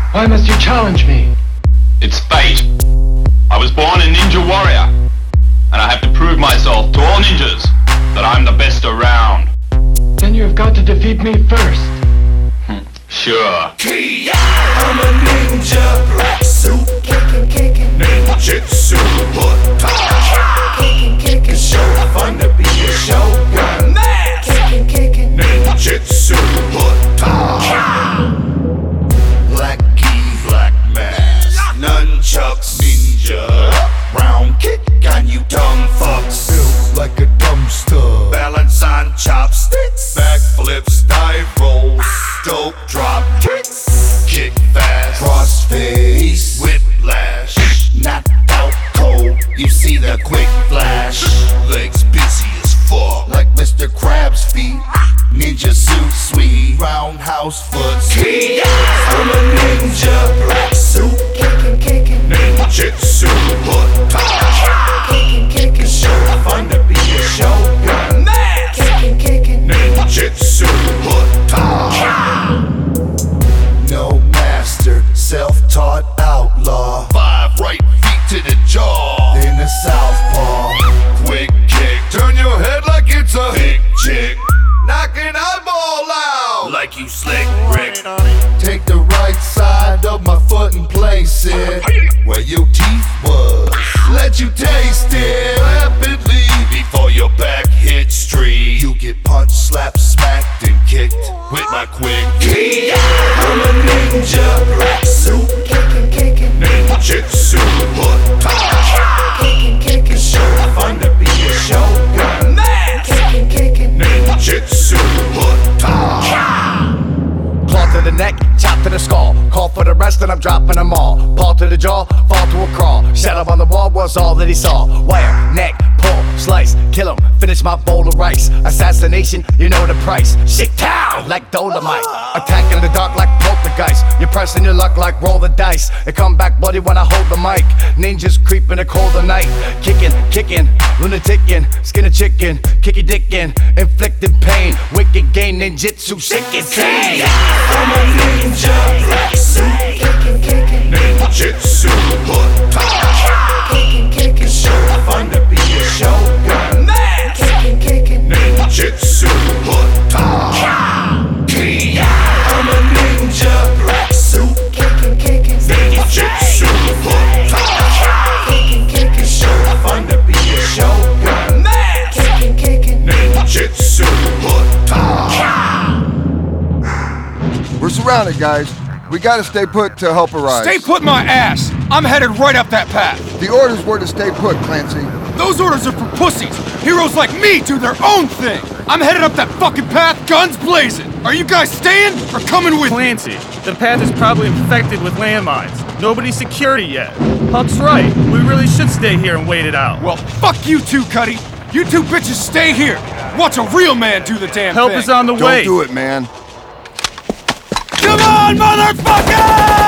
Why must you challenge me? It's fate. I was born a ninja warrior, and I have to prove myself to all ninjas that I'm the best around. Then you have got to defeat me first. Sure. I'm a ninja, black suit, kickin', ninjutsu, kickin', show fun to be a shogun, mask, ninjutsu, black key, black mask, nunchucks, ninja, round kick on you dumb fucks, built like a dumpster, balance on chopsticks, backflips, dive rolls, dope drop kicks, kick fast, crossface, whiplash, knocked out cold, you see the quick flash, legs busy as fuck, like Mr. Krabs' feet, ninja suit sweet, roundhouse foot ski. I'm a ninja, black suit, kickin', ninjutsu, kickin', show fun to be a shogun, mask, ninjutsu, no master, self-taught outlaw, 5 right feet to the jaw, then a southpaw, quick kick, turn your head like it's a big chick, knock an eyeball out like you slick Rick. Take the right side of my foot and place it where your teeth was, let you taste it rapidly before your back hits street. You get punched, slapped, smacked, and kicked with my quick key. I'm a ninja, black suit, kickin', ninjutsu, kickin', show fun to be a shogun, mask, ninjutsu, Claw to the neck, chop to the skull. Call for the rest and I'm dropping them all. Paw to the jaw, fall to a crawl. Shut up on the wall was all that he saw. Wire, neck, pull, slice, kill him, finish my bowl of rice. Assassination, you know the price. Shit down like Dolomite. Attack in the dark like poltergeist. You're pressing your luck like roll the dice. They come back bloody when I hold the mic. Ninjas creep in the cold of night. Kicking, lunaticking, skin a chicken, kicky dickin', inflicting pain. Wicked game, ninjutsu, sick insane. I'm a ninja, black suit, kickin', ninjutsu, kickin', show fun to be a shogun, mask, ninjutsu, I'm a ninja, black suit, kickin', ninjutsu, kickin', show fun to be a shogun, mask, ninjutsu. We're surrounded, guys. We gotta stay put to help arise. Stay put my ass! I'm headed right up that path. The orders were to stay put, Clancy. Those orders are for pussies. Heroes like me do their own thing. I'm headed up that fucking path, guns blazing. Are you guys staying or coming with Clancy, the path is probably infected with landmines. Nobody's secured it yet. Huck's right. We really should stay here and wait it out. Well, fuck you two, Cuddy. You two bitches stay here. Watch a real man do the damn Help thing. is on the way. Don't do it, man. Come on, motherfucker!